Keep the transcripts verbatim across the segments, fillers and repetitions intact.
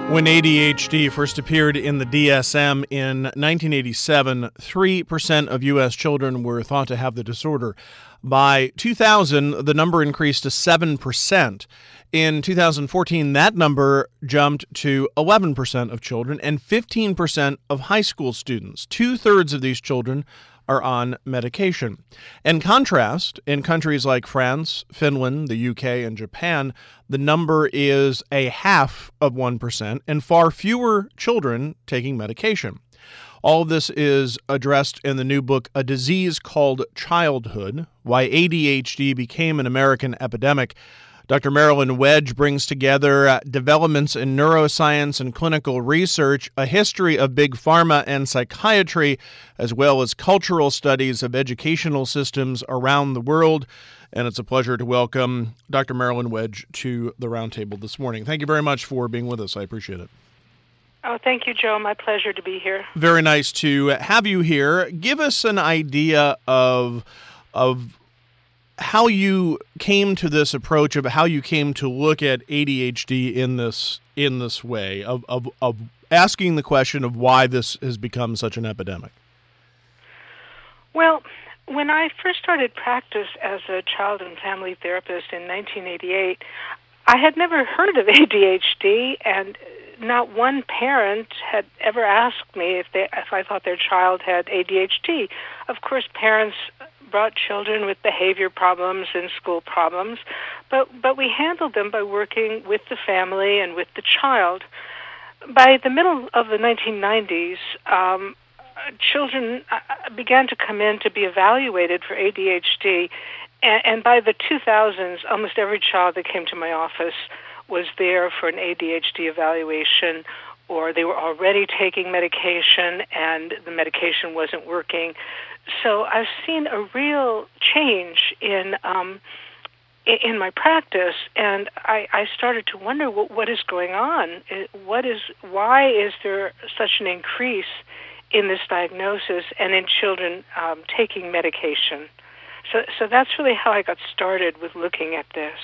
When A D H D first appeared in the D S M in nineteen eighty-seven, three percent of U S children were thought to have the disorder. By two thousand, the number increased to seven percent. In two thousand fourteen, that number jumped to eleven percent of children and fifteen percent of high school students. Two-thirds of these children are on medication. In contrast, in countries like France, Finland, the U K, and Japan, the number is a half of one percent and far fewer children taking medication. All of this is addressed in the new book, A Disease Called Childhood: Why A D H D Became an American Epidemic. Doctor Marilyn Wedge brings together uh, developments in neuroscience and clinical research, a history of big pharma and psychiatry, as well as cultural studies of educational systems around the world. And it's a pleasure to welcome Doctor Marilyn Wedge to the roundtable this morning. Thank you very much for being with us. I appreciate it. Oh, thank you, Joe. My pleasure to be here. Very nice to have you here. Give us an idea of of how you came to this approach, of how you came to look at A D H D in this in this way, of, of, of asking the question of why this has become such an epidemic. Well, when I first started practice as a child and family therapist in nineteen eighty-eight, I had never heard of A D H D, and not one parent had ever asked me if they if I thought their child had A D H D. Of course, parents brought children with behavior problems and school problems, but but we handled them by working with the family and with the child. By the middle of the nineteen nineties, um, children began to come in to be evaluated for A D H D, and, and by the two thousands, almost every child that came to my office was there for an A D H D evaluation, or they were already taking medication and the medication wasn't working. So I've seen a real change in um, in my practice, and I, I started to wonder what, what is going on. What is why is there such an increase in this diagnosis and in children um, taking medication? So, so that's really how I got started with looking at this.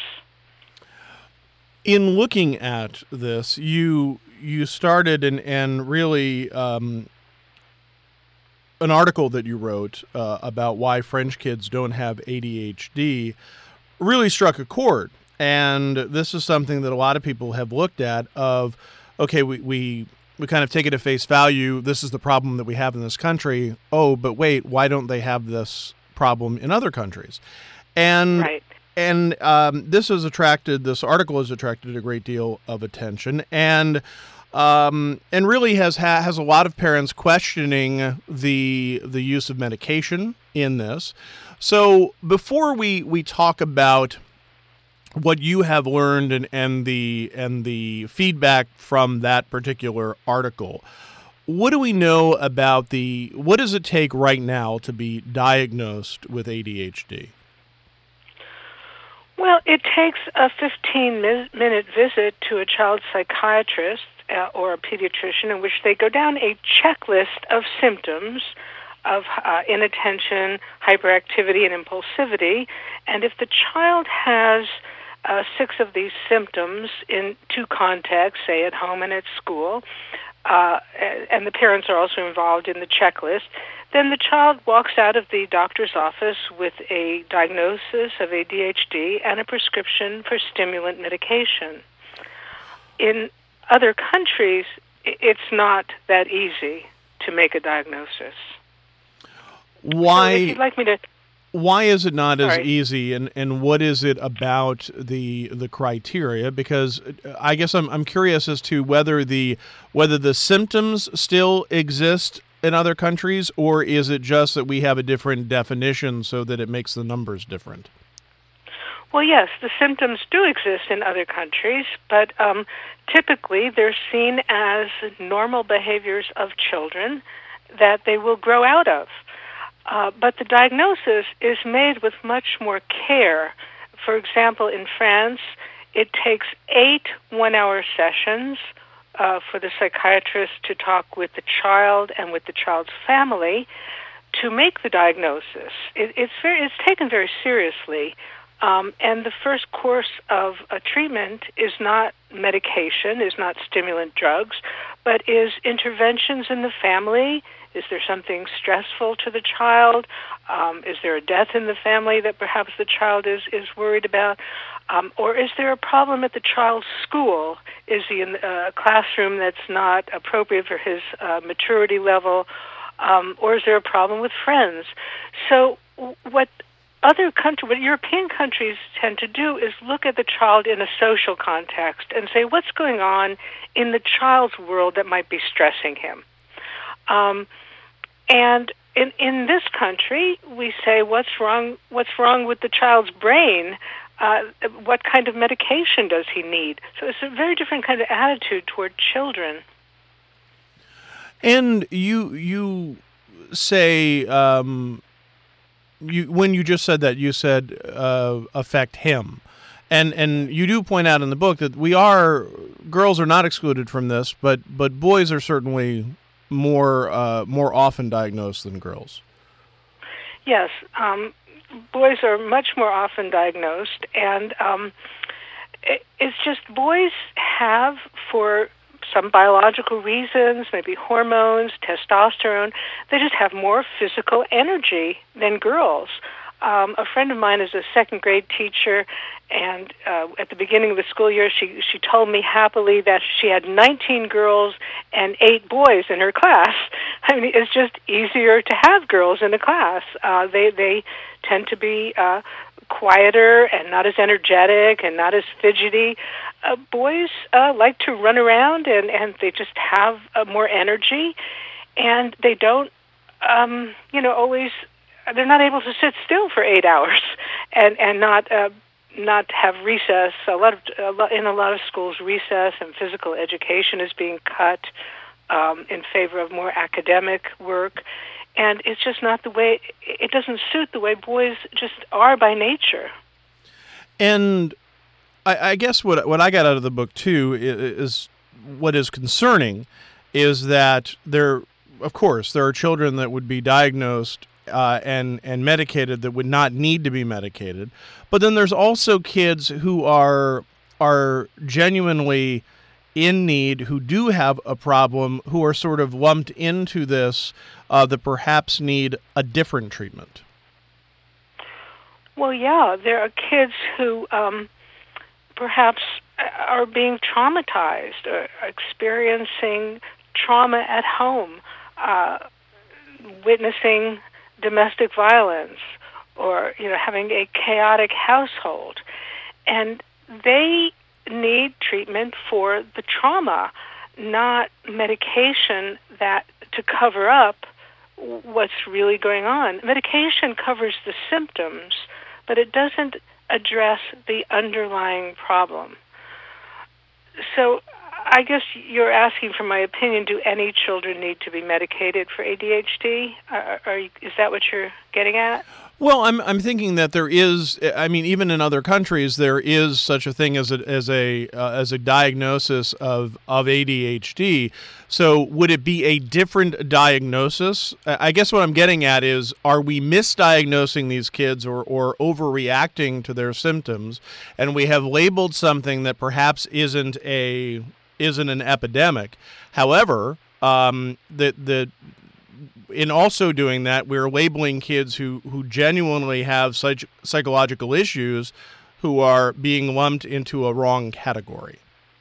In looking at this, you you started and and really. Um, An article that you wrote uh, about why French kids don't have A D H D really struck a chord. And this is something that a lot of people have looked at of, okay, we, we, we kind of take it at face value. This is the problem that we have in this country. Oh, but wait, why don't they have this problem in other countries? And right. And um, this has attracted, this article has attracted a great deal of attention. And Um, and really has ha- has a lot of parents questioning the the use of medication in this. So before we, we talk about what you have learned and, and the and the feedback from that particular article, what do we know about the what does it take right now to be diagnosed with A D H D? Well, it takes a fifteen-minute visit to a child psychiatrist uh, or a pediatrician in which they go down a checklist of symptoms of uh, inattention, hyperactivity, and impulsivity. And if the child has uh, six of these symptoms in two contexts, say at home and at school, uh, and the parents are also involved in the checklist, then the child walks out of the doctor's office with a diagnosis of A D H D and a prescription for stimulant medication. In other countries, it's not that easy to make a diagnosis. Why? So if you'd like me to, why is it not as Sorry. easy, and, and what is it about the the criteria? Because I guess I'm I'm curious as to whether the whether the symptoms still exist in other countries, or is it just that we have a different definition so that it makes the numbers different? Well, yes, the symptoms do exist in other countries, but um, typically they're seen as normal behaviors of children that they will grow out of. Uh, but the diagnosis is made with much more care. For example, in France, it takes eight one-hour sessions uh, for the psychiatrist to talk with the child and with the child's family to make the diagnosis. It, it's very, it's taken very seriously. Um, and the first course of a treatment is not medication, is not stimulant drugs, but is interventions in the family. Is there something stressful to the child? Um, is there a death in the family that perhaps the child is, is worried about? Um, or is there a problem at the child's school? Is he in a classroom that's not appropriate for his uh, maturity level? Um, or is there a problem with friends? So what other country, what European countries tend to do is look at the child in a social context and say, what's going on in the child's world that might be stressing him? Um, and in in this country, we say, what's wrong? What's wrong with the child's brain? Uh, what kind of medication does he need? So it's a very different kind of attitude toward children. And you you say um, you when you just said that, you said uh, affect him, and and you do point out in the book that we are girls are not excluded from this, but but boys are certainly more uh, more often diagnosed than girls. Yes, um, boys are much more often diagnosed, and um, it, it's just boys have, for some biological reasons, maybe hormones, testosterone, they just have more physical energy than girls. Um, a friend of mine is a second grade teacher, and uh, at the beginning of the school year, she she told me happily that she had nineteen girls and eight boys in her class. I mean, it's just easier to have girls in a class. Uh, they they tend to be uh, quieter and not as energetic and not as fidgety. Uh, boys uh, like to run around, and, and they just have uh, more energy, and they don't, um, you know, always. They're not able to sit still for eight hours, and and not uh, not have recess. A lot of a lot, in a lot of schools, recess and physical education is being cut um, in favor of more academic work, and it's just not the way. It doesn't suit the way boys just are by nature. And I, I guess what what I got out of the book too is what is concerning is that there, of course, there are children that would be diagnosed Uh, and and medicated that would not need to be medicated, but then there's also kids who are are genuinely in need, who do have a problem, who are sort of lumped into this uh, that perhaps need a different treatment. Well, yeah, there are kids who um, perhaps are being traumatized, or experiencing trauma at home, uh, witnessing domestic violence, or you know, having a chaotic household, and they need treatment for the trauma, not medication that to cover up what's really going on. Medication covers the symptoms, but it doesn't address the underlying problem. So I guess you're asking for my opinion. Do any children need to be medicated for A D H D? Are, are you, is that what you're getting at? Well, I'm I'm thinking that there is. I mean, even in other countries, there is such a thing as a as a uh, as a diagnosis of of A D H D. So, would it be a different diagnosis? I guess what I'm getting at is: are we misdiagnosing these kids or or overreacting to their symptoms, and we have labeled something that perhaps isn't a isn't an epidemic? However, um, the the in also doing that, we're labeling kids who, who genuinely have such psychological issues who are being lumped into a wrong category.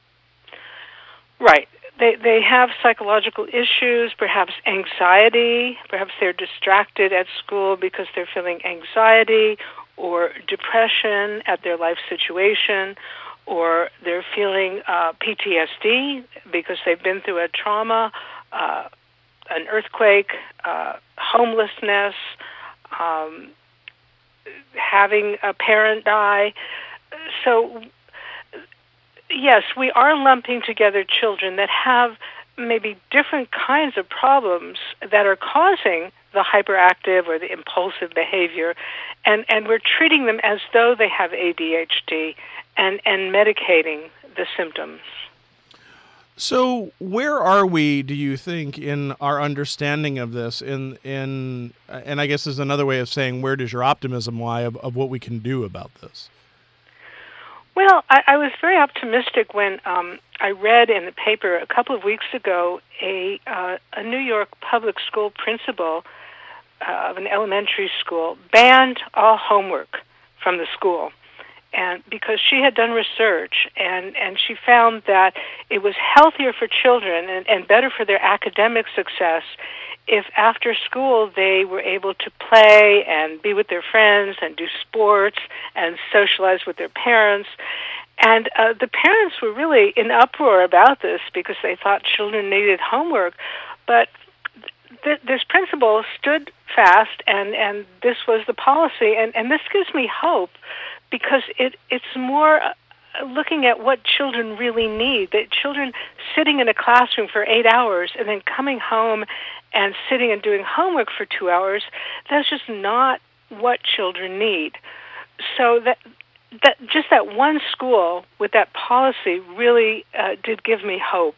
Right. They they have psychological issues, perhaps anxiety, perhaps they're distracted at school because they're feeling anxiety or depression at their life situation, or they're feeling uh, P T S D because they've been through a trauma, uh, an earthquake, uh, homelessness, um, having a parent die. So, yes, we are lumping together children that have maybe different kinds of problems that are causing the hyperactive or the impulsive behavior, and, and we're treating them as though they have A D H D and, and medicating the symptoms. So, where are we, do you think, in our understanding of this? In in, and I guess is another way of saying, where does your optimism lie of, of what we can do about this? Well, I, I was very optimistic when um, I read in the paper a couple of weeks ago a uh, a New York public school principal uh, of an elementary school banned all homework from the school, and because she had done research and, and she found that it was healthier for children and, and better for their academic success if after school they were able to play and be with their friends and do sports and socialize with their parents. And uh, the parents were really in uproar about this because they thought children needed homework. But th- this principal stood fast, and, and this was the policy. And, and this gives me hope because it, it's more uh, looking at what children really need. That children sitting in a classroom for eight hours and then coming home and sitting and doing homework for two hours, that's just not what children need. So that that just that one school with that policy really uh, did give me hope.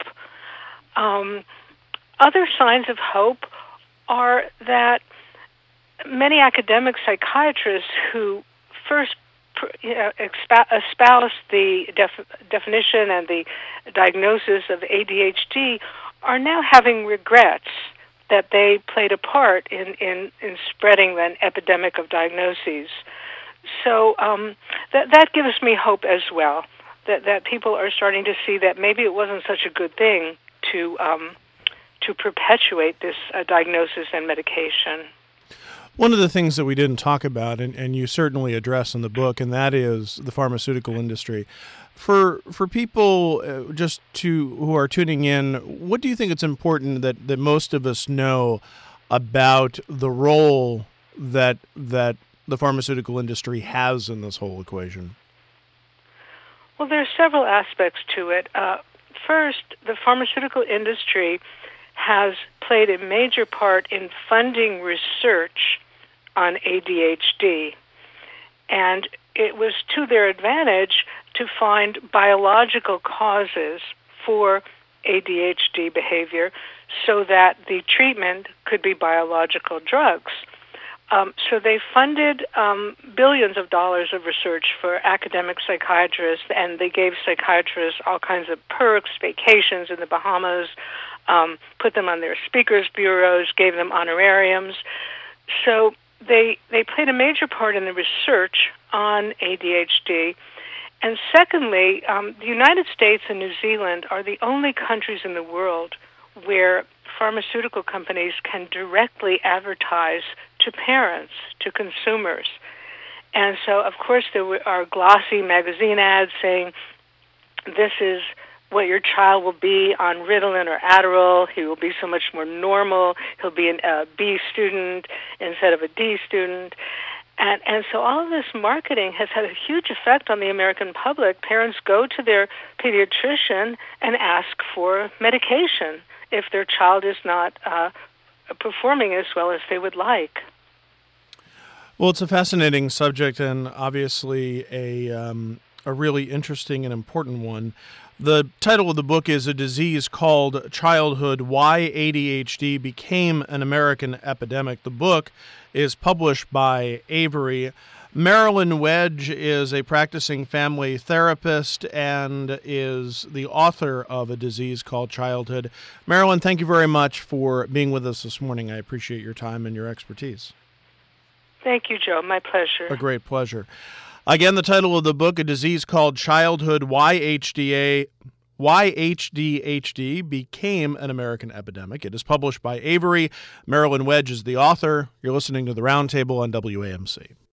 Um, other signs of hope are that many academic psychiatrists who first you know, espoused the def- definition and the diagnosis of A D H D are now having regrets that they played a part in, in, in spreading an epidemic of diagnoses. So um, that that gives me hope as well, that, that people are starting to see that maybe it wasn't such a good thing to um, to perpetuate this uh, diagnosis and medication. One of the things that we didn't talk about, and, and you certainly address in the book, and that is the pharmaceutical industry. For for people uh, just to who are tuning in, what do you think it's important that, that most of us know about the role that that the pharmaceutical industry has in this whole equation? Well, there are several aspects to it. Uh, first, the pharmaceutical industry has played a major part in funding research on A D H D. And it was to their advantage to find biological causes for A D H D behavior so that the treatment could be biological drugs. Um, so they funded um, billions of dollars of research for academic psychiatrists, and they gave psychiatrists all kinds of perks, vacations in the Bahamas, um, put them on their speakers bureaus, gave them honorariums. So they they played a major part in the research on A D H D. And secondly, um, the United States and New Zealand are the only countries in the world where pharmaceutical companies can directly advertise to parents, to consumers. And so, of course, there are glossy magazine ads saying, this is what your child will be on Ritalin or Adderall. He will be so much more normal. He'll be a uh, B student instead of a D student. And, and so all of this marketing has had a huge effect on the American public. Parents go to their pediatrician and ask for medication if their child is not uh, performing as well as they would like. Well, it's a fascinating subject and obviously a um, a really interesting and important one. The title of the book is A Disease Called Childhood: Why A D H D Became an American Epidemic. The book is published by Avery. Marilyn Wedge is a practicing family therapist and is the author of A Disease Called Childhood. Marilyn, thank you very much for being with us this morning. I appreciate your time and your expertise. Thank you, Joe. My pleasure. A great pleasure. Again, the title of the book, A Disease Called Childhood: Why H D A, Why A D H D Became an American Epidemic. It is published by Avery. Marilyn Wedge is the author. You're listening to The Roundtable on W A M C.